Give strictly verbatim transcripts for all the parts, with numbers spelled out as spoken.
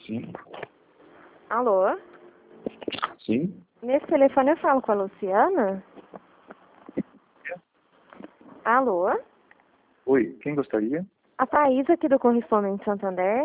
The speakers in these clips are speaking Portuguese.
Sim. Alô? Sim. Nesse telefone eu falo com a Luciana? Alô? Oi, quem gostaria? A Thaís aqui do Correspondente Santander.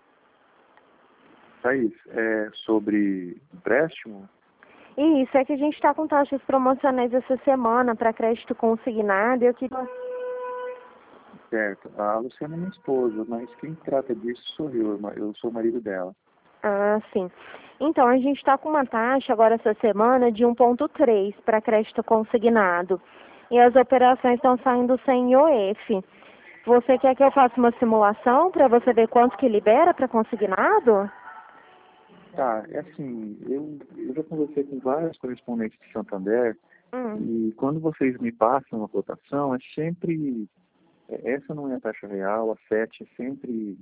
Thaís, é sobre empréstimo? Isso, é que a gente está com taxas promocionais essa semana para crédito consignado e eu queria... Certo. A Luciana é minha esposa, mas quem trata disso sou eu, eu sou o marido dela. Ah, sim. Então, a gente está com uma taxa agora essa semana de um ponto três para crédito consignado. E as operações estão saindo sem I O F. Você quer que eu faça uma simulação para você ver quanto que libera para consignado? Tá, é assim, eu, eu já conversei com vários correspondentes de Santander Hum. e quando vocês me passam uma cotação, é sempre, é, essa não é a taxa real, a sete é sempre,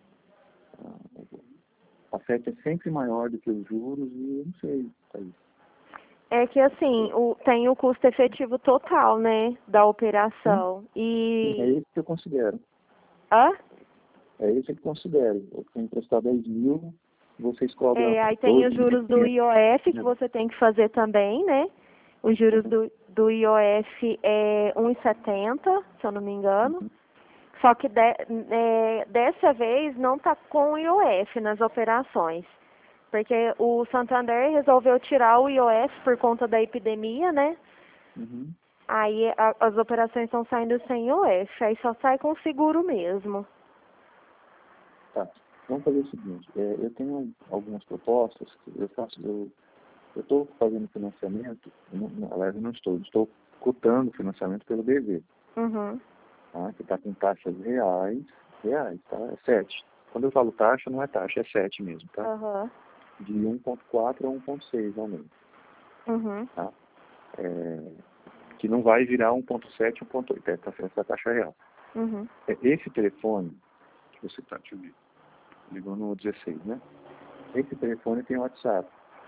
a sete é sempre maior do que os juros e eu não sei, Thaís. É que assim, o, tem o custo efetivo total, né, da operação. Sim, sim, é E... esse que eu considero. Hã? É esse que eu considero. Eu tenho emprestado dez mil, vocês cobram É, aí tem doze os mil e juros do quinhentos. I O F que você tem que fazer também, né? Os juros Uhum, do, do I O F é um vírgula setenta, se eu não me engano. uhum. Só que de, é, dessa vez não está com o I O F nas operações. Porque o Santander resolveu tirar o I O F por conta da epidemia, né? Uhum. Aí a, as operações estão saindo sem I O F, aí só sai com seguro mesmo. Tá. Vamos fazer o seguinte, é, eu tenho algumas propostas, que eu faço, eu estou fazendo financiamento, não, não, aliás, eu não estou, estou cotando financiamento pelo B V, Uhum. tá, que está com taxas reais, reais, tá, é sete. Quando eu falo taxa, não é taxa, é sete mesmo, tá? Uhum. De um ponto quatro a um ponto seis ao menos, Uhum. tá? É, que não vai virar um ponto sete, um ponto oito, essa é a taxa real. Uhum. É, esse telefone que você está, deixa eu ver, ligou no dezesseis, né? Esse telefone tem WhatsApp.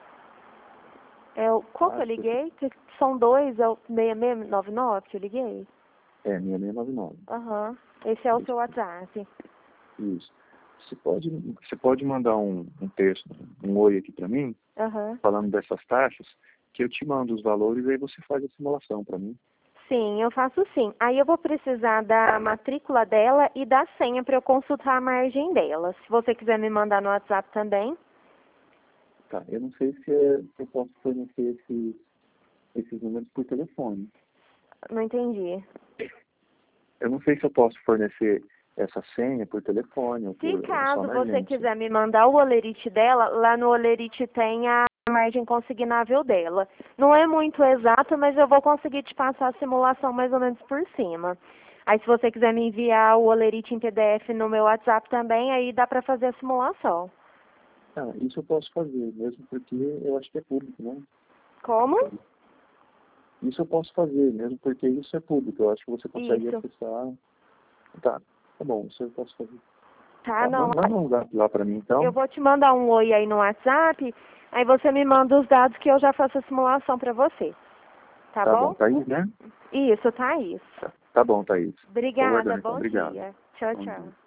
É o, qual que eu Acho que liguei? Que são dois, é o seis seis nove nove que eu liguei? é seis seis nove nove. Aham. Esse é o seu WhatsApp. Isso. Você pode, você pode mandar um, um texto, um oi aqui para mim, Aham. falando dessas taxas, que eu te mando os valores e aí você faz a simulação para mim. Sim, eu faço sim. Aí eu vou precisar da matrícula dela e da senha para eu consultar a margem dela. Se você quiser me mandar no WhatsApp também. Tá. Eu não sei se, é, se eu posso fornecer esses, esses números por telefone. Não entendi. Eu não sei se eu posso fornecer essa senha por telefone ou Se por só caso na você agência. quiser me mandar o olerite dela, lá no olerite tem a margem consignável dela. Não é muito exato, mas eu vou conseguir te passar a simulação mais ou menos por cima. Aí se você quiser me enviar o olerite em P D F no meu WhatsApp também, aí dá para fazer a simulação. Ah, isso eu posso fazer, mesmo porque eu acho que é público, né? Como? Isso eu posso fazer, mesmo porque isso é público. Eu acho que você consegue Isso. acessar. Tá, tá bom, isso eu posso fazer. Tá, Tá, não. manda um zap lá pra mim, Eu então. vou te mandar um oi aí no WhatsApp, aí você me manda os dados que eu já faço a simulação para você. Tá Tá bom, bom? Thaís, né? Isso, tá isso. Tá, tá bom, Thaís. Tô Obrigada, aguardando, então. bom Obrigado. dia. Tchau, Bom dia. tchau.